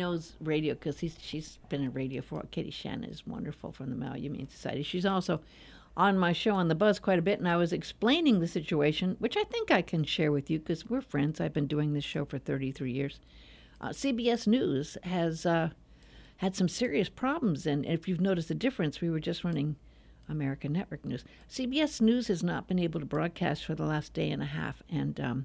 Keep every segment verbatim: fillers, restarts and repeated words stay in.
knows radio because she's been in radio for a while. Katie Shannon is wonderful from the Maui Humane Society. She's also on my show on the Buzz quite a bit, and I was explaining the situation, which I think I can share with you because we're friends. I've been doing this show for thirty-three years. Uh, C B S News has uh, had some serious problems, and if you've noticed the difference, we were just running American Network News. C B S News has not been able to broadcast for the last day and a half, and um,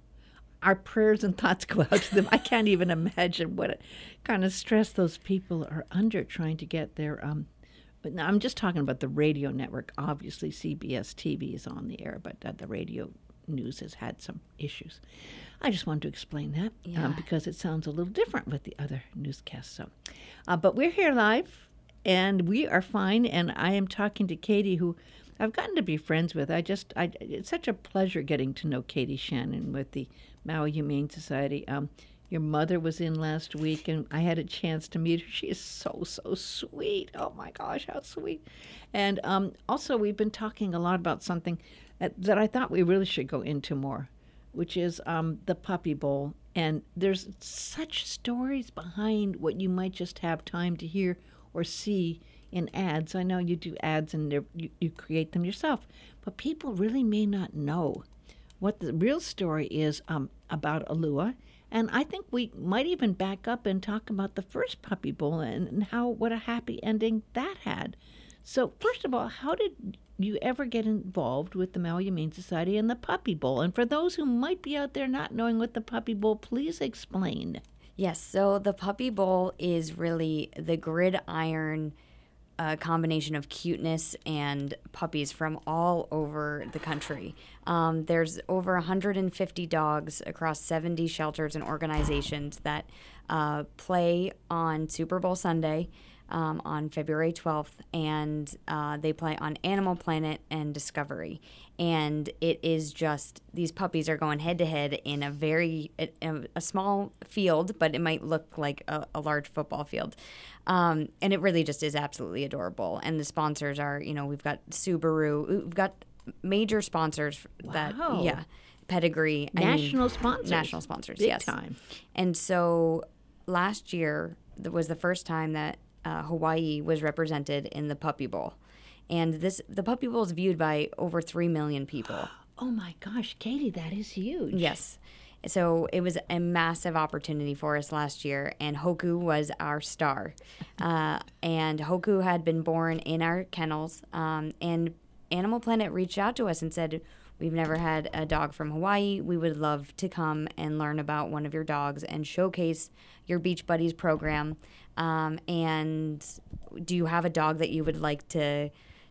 our prayers and thoughts go out to them. I can't even imagine what kind of stress those people are under trying to get their... Um, but now I'm just talking about the radio network. Obviously, C B S T V is on the air, but uh, the radio news has had some issues. I just wanted to explain that Yeah. um, because it sounds a little different with the other newscasts. So, uh, but we're here live. And we are fine, and I am talking to Katie, who I've gotten to be friends with. I just, I, it's such a pleasure getting to know Katie Shannon with the Maui Humane Society. Um, your mother was in last week, and I had a chance to meet her. She is so, so sweet. Oh, my gosh, how sweet. And um, also, we've been talking a lot about something that, that I thought we really should go into more, which is um, the Puppy Bowl. And there's such stories behind what you might just have time to hear or see in ads. I know you do ads and you, you create them yourself, but people really may not know what the real story is um, about Alua. And I think we might even back up and talk about the first Puppy Bowl and, and how what a happy ending that had. So first of all, how did you ever get involved with the Maui Humane Society and the Puppy Bowl? And for those who might be out there not knowing what the Puppy Bowl, please explain. Yes, so the Puppy Bowl is really the gridiron uh, combination of cuteness and puppies from all over the country. Um, there's over one hundred fifty dogs across seventy shelters and organizations that uh, play on Super Bowl Sunday um, on February twelfth, and uh, they play on Animal Planet and Discovery. And it is just, these puppies are going head to head in a very, a, a small field, but it might look like a, a large football field. Um, and it really just is absolutely adorable. And the sponsors are, you know, we've got Subaru, we've got major sponsors that, Wow. yeah, pedigree. I mean, National sponsors. National sponsors, Big yes. time. And so last year th- was the first time that uh, Hawaii was represented in the Puppy Bowl. And this, the Puppy Bowl is viewed by over three million people. Oh my gosh, Katie, that is huge. Yes. So it was a massive opportunity for us last year, and Hoku was our star. Uh, and Hoku had been born in our kennels, um, and Animal Planet reached out to us and said, we've never had a dog from Hawaii. We would love to come and learn about one of your dogs and showcase your Beach Buddies program. Um, and do you have a dog that you would like to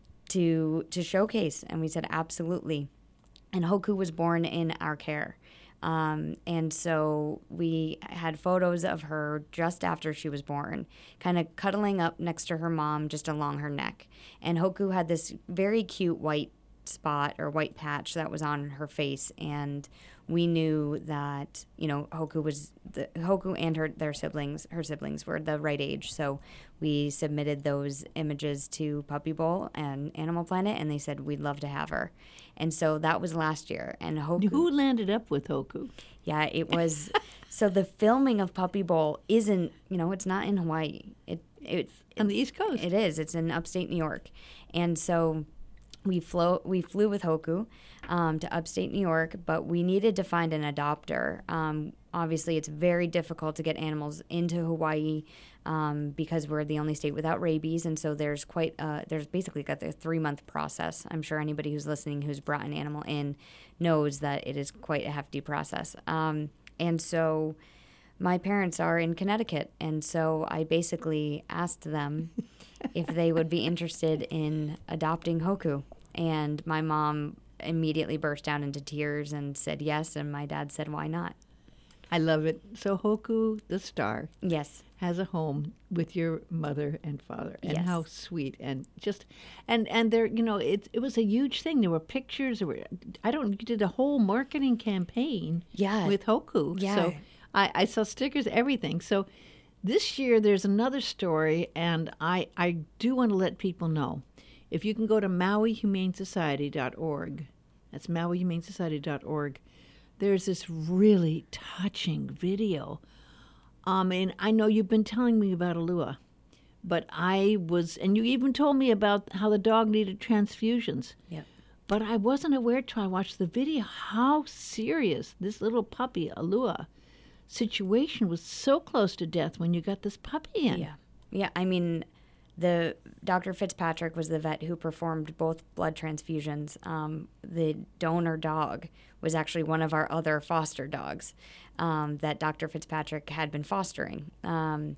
to to showcase? And we said, absolutely. And Hoku was born in our care. Um, and so we had photos of her just after she was born, kind of cuddling up next to her mom, just along her neck. And Hoku had this very cute white spot or white patch that was on her face. And we knew that, you know, Hoku was the Hoku and her their siblings, her siblings were the right age. So we submitted those images to Puppy Bowl and Animal Planet, and they said we'd love to have her. And so that was last year. And Hoku, Who landed up with Hoku? yeah, it was. So the filming of Puppy Bowl isn't, you know, it's not in Hawaii. It it On the East Coast. It is. It's in upstate New York, and so we flew we flew with Hoku um, to upstate New York, but we needed to find an adopter. Um, obviously, it's very difficult to get animals into Hawaii um, because we're the only state without rabies, and so there's quite uh, there's basically got the three month process. I'm sure anybody who's listening who's brought an animal in knows that it is quite a hefty process. Um, and so my parents are in Connecticut, and so I basically asked them if they would be interested in adopting Hoku. And my mom immediately burst down into tears and said yes, and my dad said, why not? I love it. So Hoku, the star, Yes. has a home with your mother and father, and Yes. how sweet, and just and and there, you know, it it was a huge thing. There were pictures. There were, I don't, you did a whole marketing campaign, Yeah. with Hoku. Yeah. So I I saw stickers, everything. So this year there's another story, and I I do want to let people know, if you can go to Maui Humane Society dot org, that's Maui Humane Society dot org. There's this really touching video Um, and I know you've been telling me about Alua, but I was, and you even told me about how the dog needed transfusions. Yep. But I wasn't aware till I watched the video how serious this little puppy, Alua, situation was. So close to death when you got this puppy in. Yeah. Yeah, I mean, the Doctor Fitzpatrick was the vet who performed both blood transfusions. Um, the donor dog was actually one of our other foster dogs um, that Doctor Fitzpatrick had been fostering. Um,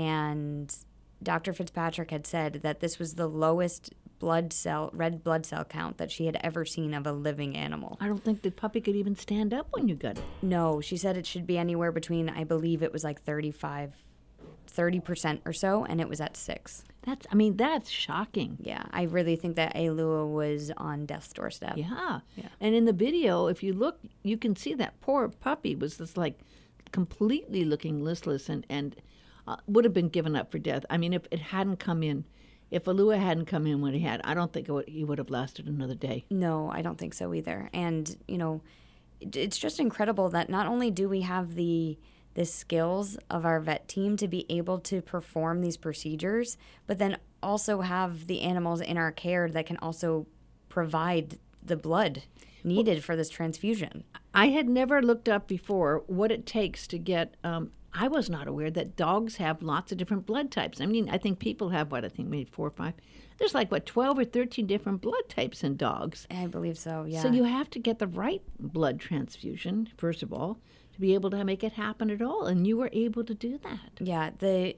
and Doctor Fitzpatrick had said that this was the lowest blood cell, red blood cell count that she had ever seen of a living animal. I don't think the puppy could even stand up when you got it. No, she said it should be anywhere between, I believe it was like thirty-five, thirty percent or so, and it was at six. That's, I mean, that's shocking. Yeah, I really think that Alua was on death's doorstep. Yeah. Yeah. And in the video, if you look, you can see that poor puppy was just like completely looking listless and, and uh, would have been given up for death. I mean, if it hadn't come in, if Alua hadn't come in when he had, I don't think it would, he would have lasted another day. No, I don't think so either. And, you know, it, it's just incredible that not only do we have the the skills of our vet team to be able to perform these procedures, but then also have the animals in our care that can also provide the blood needed for this transfusion. I had never looked up before what it takes to get, um, I was not aware that dogs have lots of different blood types. I mean, I think people have, what, I think maybe four or five. There's like, what, twelve or thirteen different blood types in dogs. I believe so, yeah. So you have to get the right blood transfusion, first of all, to be able to make it happen at all. And you were able to do that. Yeah, the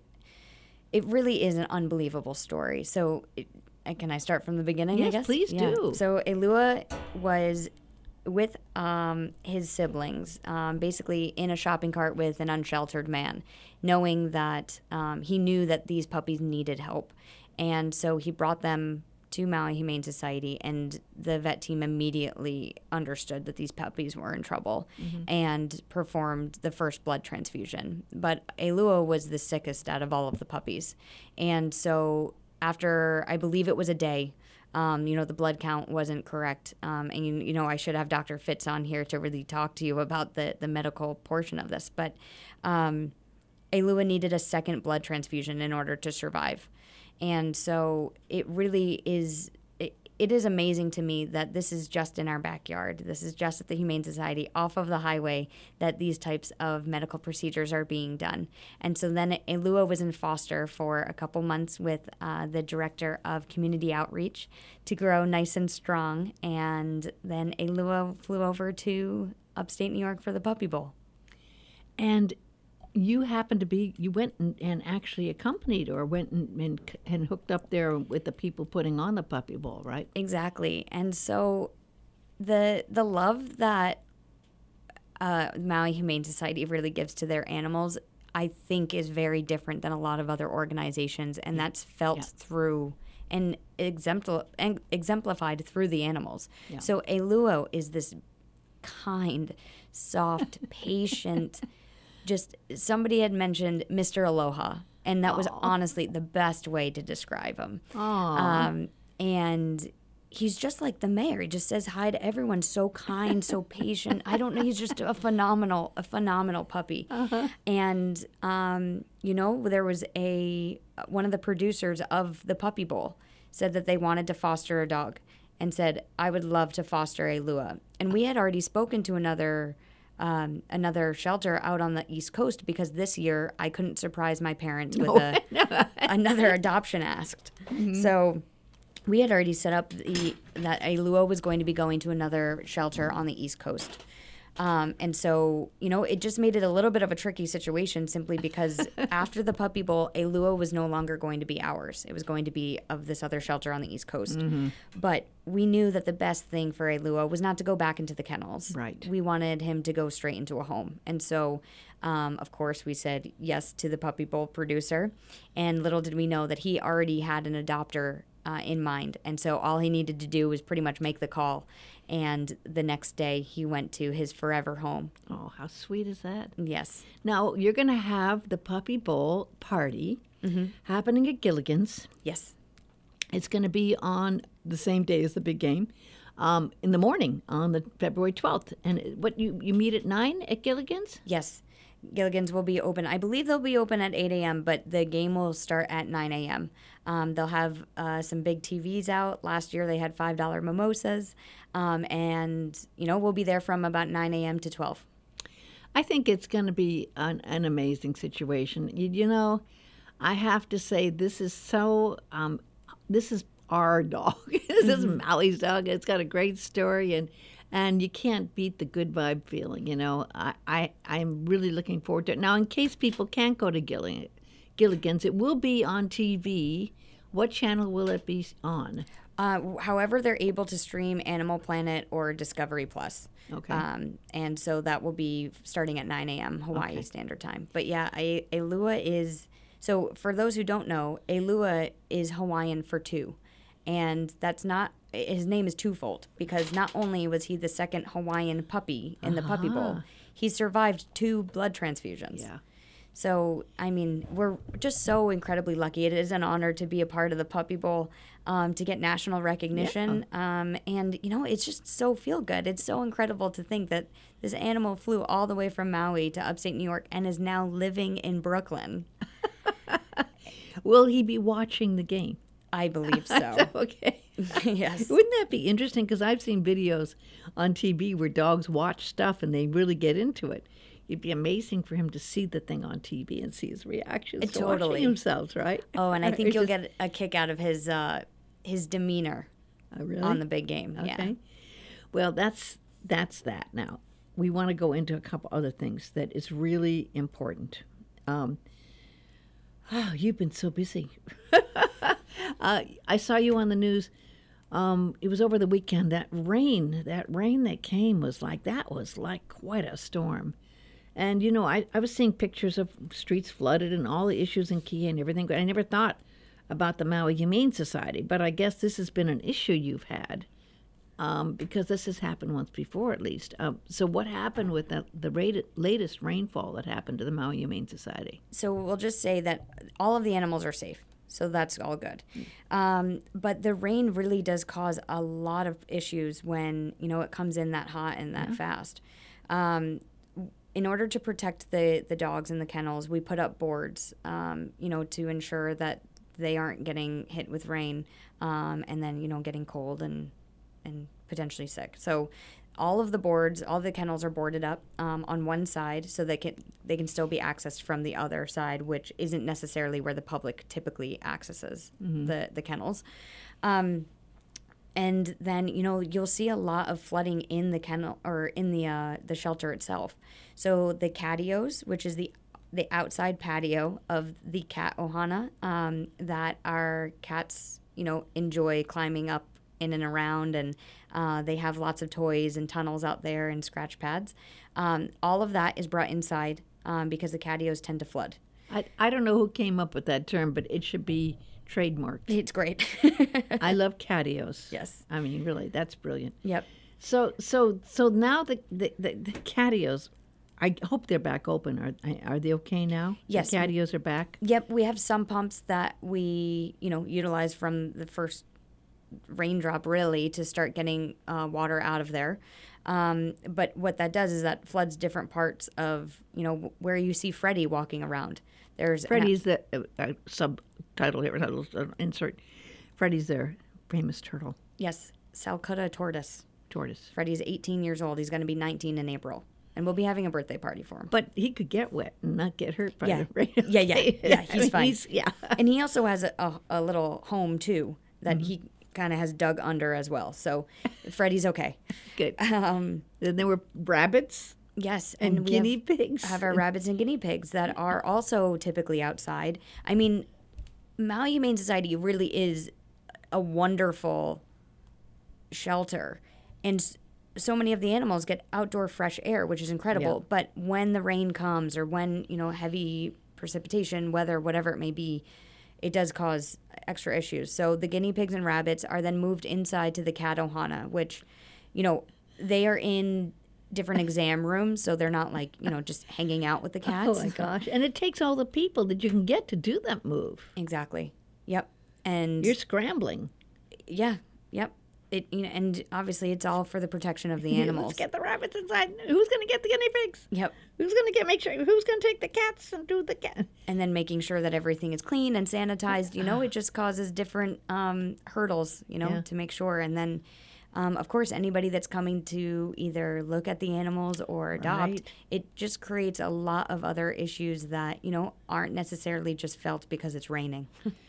it really is an unbelievable story. So it, can I start from the beginning, Yes, I guess? please Yeah. do. So Alua was with um, his siblings, um, basically in a shopping cart with an unsheltered man, knowing that um, he knew that these puppies needed help. And so he brought them to Maui Humane Society, and the vet team immediately understood that these puppies were in trouble mm-hmm. and performed the first blood transfusion. But Alua was the sickest out of all of the puppies. And so after, I believe it was a day, Um, you know, the blood count wasn't correct. Um, and, you, you know, I should have Doctor Fitz on here to really talk to you about the, the medical portion of this. But um, Alua needed a second blood transfusion in order to survive. And so it really is, it, it is amazing to me that this is just in our backyard. This is just at the Humane Society off of the highway that these types of medical procedures are being done. And so then Alua was in foster for a couple months with uh, the director of community outreach to grow nice and strong. And then Alua flew over to upstate New York for the Puppy Bowl. And you happened to be, you went and, and actually accompanied or went and, and, and hooked up there with the people putting on the Puppy Bowl, right? Exactly. And so the the love that uh, Maui Humane Society really gives to their animals, I think, is very different than a lot of other organizations. And that's felt Yeah. through and, exempl- and exemplified through the animals. Yeah. So Alua is this kind, soft, patient, just somebody had mentioned Mister Aloha, and that was Aw. honestly the best way to describe him. Aw. Um, and he's just like the mayor. He just says hi to everyone, so kind, so patient. I don't know. He's just a phenomenal, a phenomenal puppy. Uh-huh. And um, you know, there was a one of the producers of the Puppy Bowl said that they wanted to foster a dog, and said, I would love to foster Alua. And we had already spoken to another. Um, another shelter out on the East Coast because this year I couldn't surprise my parents with a, another adoption asked. Mm-hmm. So we had already set up the, that Alua was going to be going to another shelter on the East Coast. Um, and so, you know, it just made it a little bit of a tricky situation simply because after the Puppy Bowl, Alua was no longer going to be ours. It was going to be of this other shelter on the East Coast. Mm-hmm. But we knew that the best thing for Alua was not to go back into the kennels. Right. We wanted him to go straight into a home. And so, um, of course, we said yes to the Puppy Bowl producer. And little did we know that he already had an adopter uh, in mind. And so all he needed to do was pretty much make the call. And the next day, he went to his forever home. Oh, how sweet is that? Yes. Now, you're going to have the Puppy Bowl party mm-hmm. happening at Gilligan's. Yes. It's going to be on the same day as the big game, um, in the morning on the February twelfth. And what you, you meet at nine at Gilligan's? Yes. Gilligan's will be open. I believe they'll be open at eight a.m., but the game will start at nine a.m. Um, they'll have uh, some big T Vs out. Last year they had five dollar mimosas. Um, and, you know, we'll be there from about nine a.m. to twelve. I think it's going to be an, an amazing situation. You, you know, I have to say this is so, um, this is our dog. This is Maui's dog. It's got a great story, and and you can't beat the good vibe feeling, you know. I, I, I'm really looking forward to it. Now, in case people can't go to Gilligan, Gilligan's, it will be on T V. What channel will it be on? Uh, however, they're able to stream Animal Planet or Discovery Plus. Okay. Um, and so that will be starting at nine a.m. Hawaii Okay. Standard Time. But yeah, a, a lua is, so for those who don't know, a lua is Hawaiian for two. And that's not, his name is twofold, because not only was he the second Hawaiian puppy in the Puppy Bowl, he survived two blood transfusions. Yeah. So, I mean, we're just so incredibly lucky. It is an honor to be a part of the Puppy Bowl, um, to get national recognition. Um, and, you know, it's just so feel good. It's so incredible to think that this animal flew all the way from Maui to upstate New York and is now living in Brooklyn. Will he be watching the game? I believe so. Okay. Yes. Wouldn't that be interesting? Because I've seen videos on T V where dogs watch stuff and they really get into it. It'd be amazing for him to see the thing on T V and see his reactions to Totally. watching himself, right? Oh, and I Or think you'll just- get a kick out of his uh, his demeanor Oh, really? on the big game. Okay. Yeah. Well, that's that's that. Now we want to go into a couple other things that is really important. Um, oh, you've been so busy. uh, I saw you on the news. Um, it was over the weekend. That rain, that rain that came was like that was like quite a storm. And you know, I, I was seeing pictures of streets flooded and all the issues in Kihei and everything. But I never thought about the Maui Humane Society. But I guess this has been an issue you've had. Um, because this has happened once before, at least. Um, so, what happened with the, the rate, latest rainfall that happened to the Maui Humane Society? So we'll just say that all of the animals are safe. So that's all good. Um, but the rain really does cause a lot of issues when, you know, it comes in that hot and that fast. Um, in order to protect the, the dogs in the kennels, we put up boards, um, you know, to ensure that they aren't getting hit with rain um, and then, you know, getting cold and and potentially sick. So all of the boards, all the kennels are boarded up um, on one side so they can they can still be accessed from the other side, which isn't necessarily where the public typically accesses Mm-hmm. the, the kennels. Um, and then, you know, you'll see a lot of flooding in the kennel or in the uh, the shelter itself. So the catios, which is the the outside patio of the cat ohana um, that our cats, you know, enjoy climbing up in and around, and uh, they have lots of toys and tunnels out there and scratch pads. Um, all of that is brought inside um, because the catios tend to flood. I, I don't know who came up with that term, but it should be trademarked. It's great. I love catios. Yes. I mean, really, that's brilliant. Yep. So, so, so now the the, the, the catios, I hope they're back open. Are are they okay now? Yes. The catios are back. Yep. We have some pumps that we, you know, utilize from the first raindrop really to start getting uh, water out of there. Um, but what that does is that floods different parts of, you know, where you see Freddie walking around. There's Freddie's the uh, uh, subtitle here, title, uh, insert. Freddie's their famous turtle, Yes, Salcutta tortoise. tortoise. Freddie's eighteen years old. He's going to be nineteen in April. And we'll be having a birthday party for him. But he could get wet and not get hurt by Yeah. the rain. Yeah, yeah. Yeah, he's I mean, fine. yeah. And he also has a, a, a little home, too, that Mm-hmm. he kind of has dug under as well. So Freddie's okay. Good. Um, Then there were rabbits yes. and, we guinea have, pigs. have our rabbits and guinea pigs that are also typically outside. I mean, Maui Humane Society really is a wonderful shelter. And s- so many of the animals get outdoor fresh air, which is incredible. Yeah. But when the rain comes or when, you know, heavy precipitation, weather, whatever it may be, it does cause extra issues. So the guinea pigs and rabbits are then moved inside to the cat ohana, which, you know, they are in different exam rooms, so they're not like, you know, just hanging out with the cats. Oh my gosh! And it takes all the people that you can get to do that move. Exactly. Yep. And You're scrambling. yeah, yep. It, you know, and obviously it's all for the protection of the Yeah, animals. let's get the rabbits inside. Who's going to get the guinea pigs? Yep. Who's going to get make sure? Who's going to take the cats and do the cat? And then making sure that everything is clean and sanitized. You know, it just causes different um, hurdles. You know, Yeah. to make sure. And then, um, of course, anybody that's coming to either look at the animals or adopt, Right. it just creates a lot of other issues that you know aren't necessarily just felt because it's raining.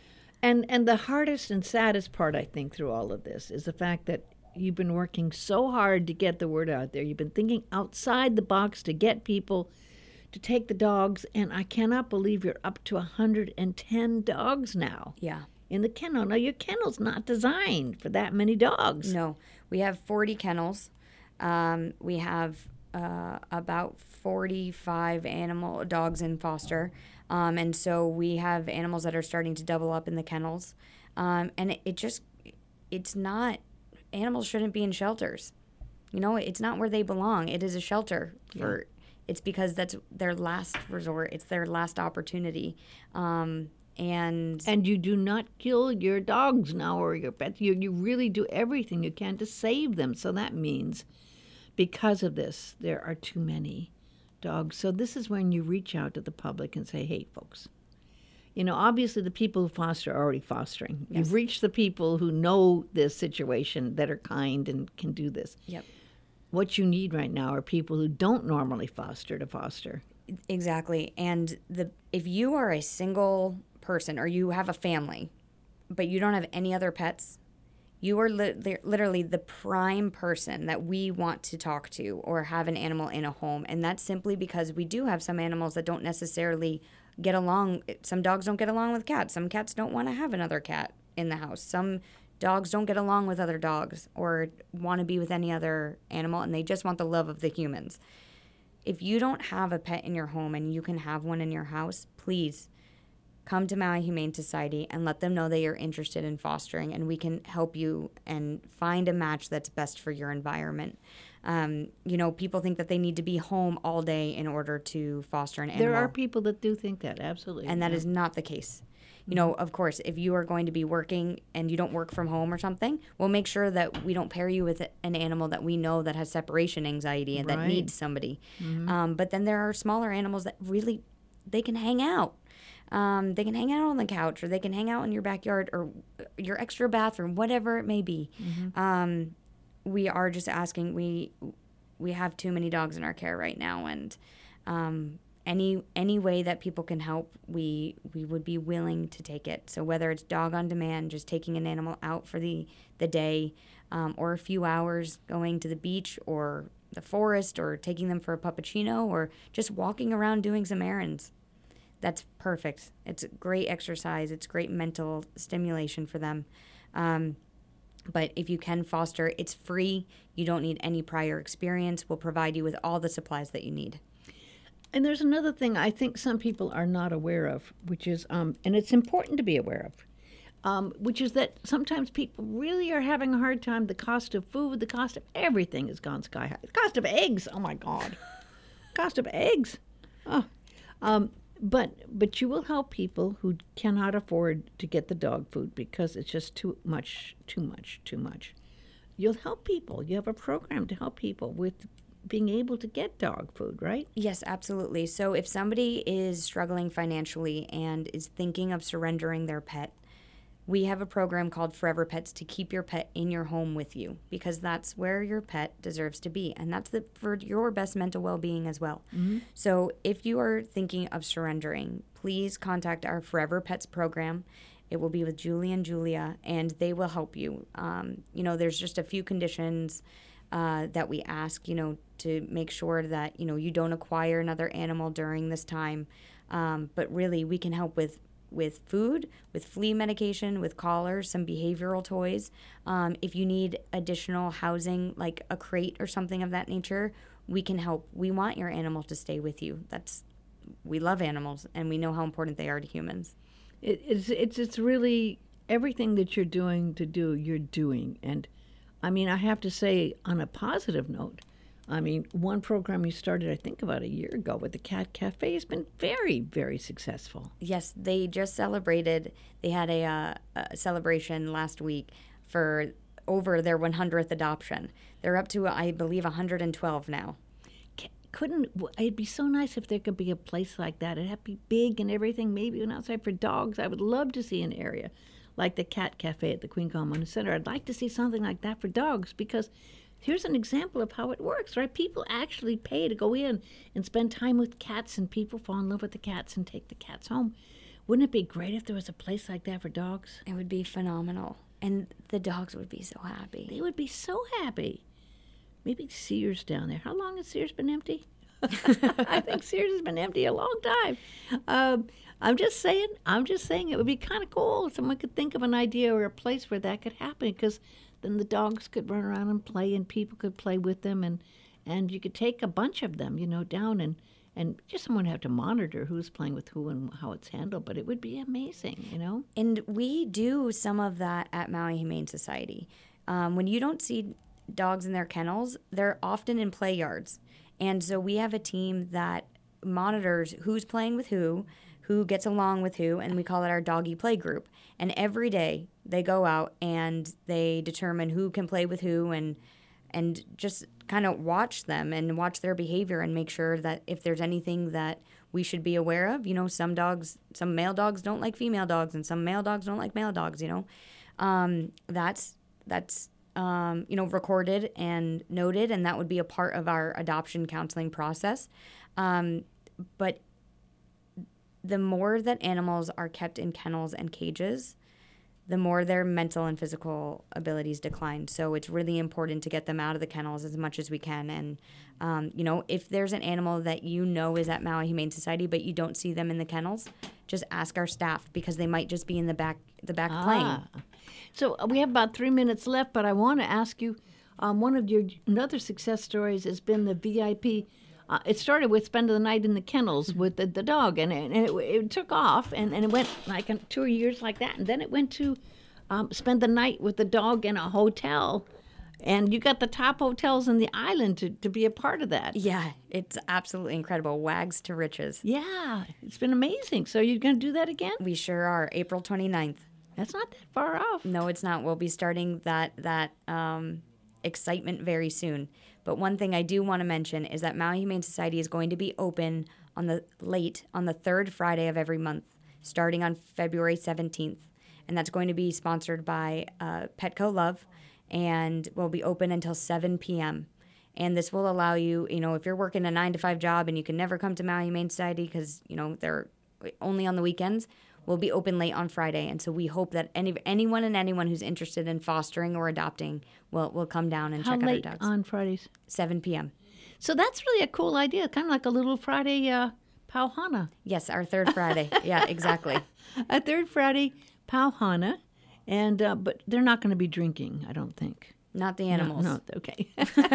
And and the hardest and saddest part, I think, through all of this is the fact that you've been working so hard to get the word out there. You've been thinking outside the box to get people to take the dogs, and I cannot believe you're up to one hundred ten dogs now Yeah. in the kennel. Now, your kennel's not designed for that many dogs. No, we have forty kennels. Um, we have uh, about forty-five animal dogs in foster, um, and so we have animals that are starting to double up in the kennels. Um, and it, it just, it's not. Animals shouldn't be in shelters. You know, it's not where they belong. It is a shelter for. It's because that's their last resort. It's their last opportunity. Um, and And you do not kill your dogs now or your pets. You, you really do everything you can to save them. So that means because of this, there are too many dogs. So this is when you reach out to the public and say, hey, folks, you know, obviously the people who foster are already fostering. Yes. You've reached the people who know this situation that are kind and can do this. Yep. What you need right now are people who don't normally foster to foster. Exactly. And the if you are a single person or you have a family, but you don't have any other pets, you are li- li- literally the prime person that we want to talk to or have an animal in a home. And that's simply because we do have some animals that don't necessarily get along. Some dogs don't get along with cats. Some cats don't want to have another cat in the house. Some dogs don't get along with other dogs or want to be with any other animal, and they just want the love of the humans. If you don't have a pet in your home and you can have one in your house, please come to Maui Humane Society and let them know that you're interested in fostering, and we can help you and find a match that's best for your environment. Um, you know, people think that they need to be home all day in order to foster an animal. There are people that do think that, absolutely. And that Yeah. is not the case. You know, of course, if you are going to be working and you don't work from home or something, we'll make sure that we don't pair you with an animal that we know that has separation anxiety and that Right. needs somebody. Um, but then there are smaller animals that really, they can hang out. Um, they can hang out on the couch, or they can hang out in your backyard or your extra bathroom, whatever it may be. Um, we are just asking, we we have too many dogs in our care right now, and um, any any way that people can help, we we would be willing to take it. So whether it's dog on demand, just taking an animal out for the the day, um, or a few hours going to the beach or the forest, or taking them for a puppuccino, or just walking around doing some errands, that's perfect. It's great exercise. It's great mental stimulation for them. Um, But if you can foster, it's free. You don't need any prior experience. We'll provide you with all the supplies that you need. And there's another thing I think some people are not aware of, which is, um, and it's important to be aware of, um, which is that sometimes people really are having a hard time. The cost of food, the cost of everything has gone sky high. The cost of eggs, oh my God. Cost of eggs. Oh. Um, but but you will help people who cannot afford to get the dog food because it's just too much, too much, too much. You'll help people. You have a program to help people with being able to get dog food, right? Yes, absolutely. So if somebody is struggling financially and is thinking of surrendering their pet, we have a program called Forever Pets to keep your pet in your home with you, because that's where your pet deserves to be. And that's the, for your best mental well-being as well. Mm-hmm. So if you are thinking of surrendering, please contact our Forever Pets program. It will be with Julie and Julia, and they will help you. Um, you know, there's just a few conditions uh, that we ask, you know, to make sure that, you know, you don't acquire another animal during this time. Um, but really, we can help with with food, with flea medication, with collars, some behavioral toys. Um, if you need additional housing, like a crate or something of that nature, we can help. We want your animal to stay with you. That's, we love animals, and we know how important they are to humans. It, it's it's it's really everything that you're doing to do, you're doing. And I mean, I have to say, on a positive note, I mean, one program you started, I think, about a year ago with the Cat Cafe has been very, very successful. Yes, they just celebrated. They had a, uh, a celebration last week for over their one hundredth adoption. They're up to, I believe, one hundred twelve now. C- Couldn't it'd be so nice if there could be a place like that? It'd have to be big and everything, maybe even outside for dogs. I would love to see an area like the Cat Cafe at the Queen Common Center. I'd like to see something like that for dogs, because here's an example of how it works, right? People actually pay to go in and spend time with cats, and people fall in love with the cats and take the cats home. Wouldn't it be great if there was a place like that for dogs? It would be phenomenal. And the dogs would be so happy. They would be so happy. Maybe Sears down there. How long has Sears been empty? I think Sears has been empty a long time. Um, I'm just saying, I'm just saying it would be kind of cool if someone could think of an idea or a place where that could happen, because then the dogs could run around and play and people could play with them, and, and you could take a bunch of them, you know, down and, and just someone would have to monitor who's playing with who and how it's handled, but it would be amazing, you know? And we do some of that at Maui Humane Society. Um, when you don't see dogs in their kennels, they're often in play yards. And so we have a team that monitors who's playing with who, who gets along with who, and we call it our doggy play group. And every day they go out and they determine who can play with who, and and just kind of watch them and watch their behavior and make sure that if there's anything that we should be aware of. You know, some dogs, some male dogs don't like female dogs, and some male dogs don't like male dogs, you know. Um, that's, that's um, you know, recorded and noted, and that would be a part of our adoption counseling process. Um, but the more that animals are kept in kennels and cages, the more their mental and physical abilities decline. So it's really important to get them out of the kennels as much as we can. And, um, you know, if there's an animal that you know is at Maui Humane Society, but you don't see them in the kennels, just ask our staff, because they might just be in the back the back Ah. playing. So we have about three minutes left, but I want to ask you, um, one of your another success stories has been the V I P. Uh, it started with spending the night in the kennels with the, the dog, and, it, and it, it took off, and, and it went like in two years like that, and then it went to um, spend the night with the dog in a hotel, and you got the top hotels in the island to, to be a part of that. Yeah, it's absolutely incredible. Wags to riches. Yeah, it's been amazing. So you're going to do that again? We sure are. April twenty-ninth. That's not that far off. No, it's not. We'll be starting that that um, excitement very soon. But one thing I do want to mention is that Maui Humane Society is going to be open on the late on the third Friday of every month, starting on February seventeenth, and that's going to be sponsored by uh, Petco Love, and will be open until seven p.m. And this will allow you, you know, if you're working a nine to five job and you can never come to Maui Humane Society because you know they're only on the weekends, we'll be open late on Friday. And so we hope that any anyone and anyone who's interested in fostering or adopting will will come down and How check out our late dogs. on Fridays? seven p.m. So that's really a cool idea, kind of like a little Friday uh, Pauhana. Yes, our third Friday. Yeah, exactly. A third Friday Pauhana, and uh, but they're not going to be drinking, I don't think. Not the animals. No, no, okay.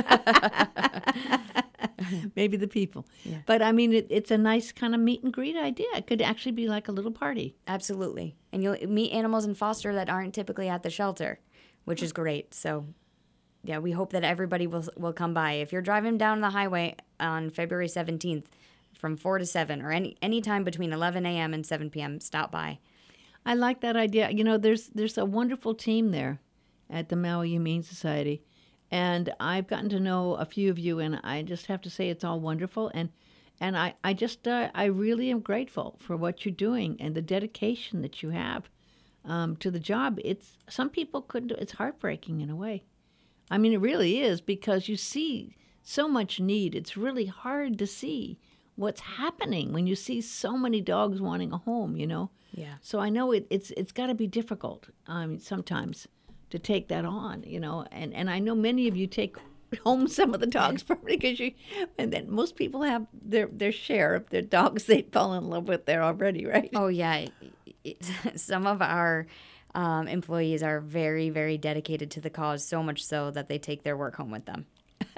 Maybe the people. Yeah. But I mean, it, it's a nice kind of meet and greet idea. It could actually be like a little party. Absolutely. And you'll meet animals in foster that aren't typically at the shelter, which is great. So, yeah, we hope that everybody will will come by. If you're driving down the highway on February seventeenth from four to seven, or any any time between eleven a.m. and seven p.m., stop by. I like that idea. You know, there's there's a wonderful team there at the Maui Humane Society, and I've gotten to know a few of you, and I just have to say it's all wonderful. And and I I just uh, I really am grateful for what you're doing and the dedication that you have um, to the job. It's some people couldn't do. It's heartbreaking in a way. I mean, it really is, because you see so much need. It's really hard to see what's happening when you see so many dogs wanting a home, you know? Yeah. So I know it, it's it's got to be difficult um, sometimes to take that on, you know? And, and I know many of you take home some of the dogs probably because you, and then most people have their, their share of their dogs they fall in love with there already, right? Oh, yeah. It, it, some of our um, employees are very, very dedicated to the cause, so much so that they take their work home with them.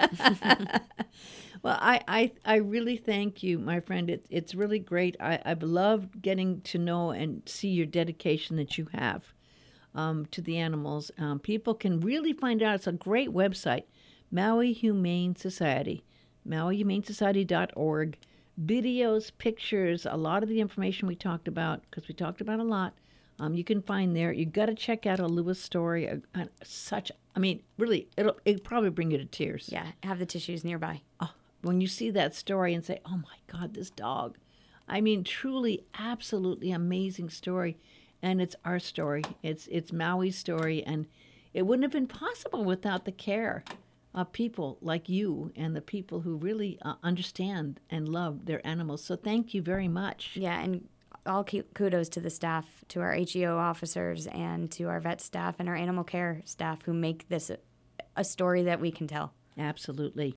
Well, I, I, I really thank you, my friend. It, it's really great. I, I've loved getting to know and see your dedication that you have um, to the animals. Um, people can really find out. It's a great website, Maui Humane Society, maui humane society dot org. Videos, pictures, a lot of the information we talked about, because we talked about a lot, um, you can find there. You've got to check out Alua's story, a, a, such I mean, really, it'll it probably bring you to tears. Yeah, have the tissues nearby. Oh, when you see that story and say, "Oh my God, this dog." I mean, truly, absolutely amazing story, and it's our story. It's it's Maui's story, and it wouldn't have been possible without the care of people like you and the people who really uh, understand and love their animals. So thank you very much. Yeah, and all ku- kudos to the staff, to our H E O officers, and to our vet staff and our animal care staff who make this a, a story that we can tell. Absolutely.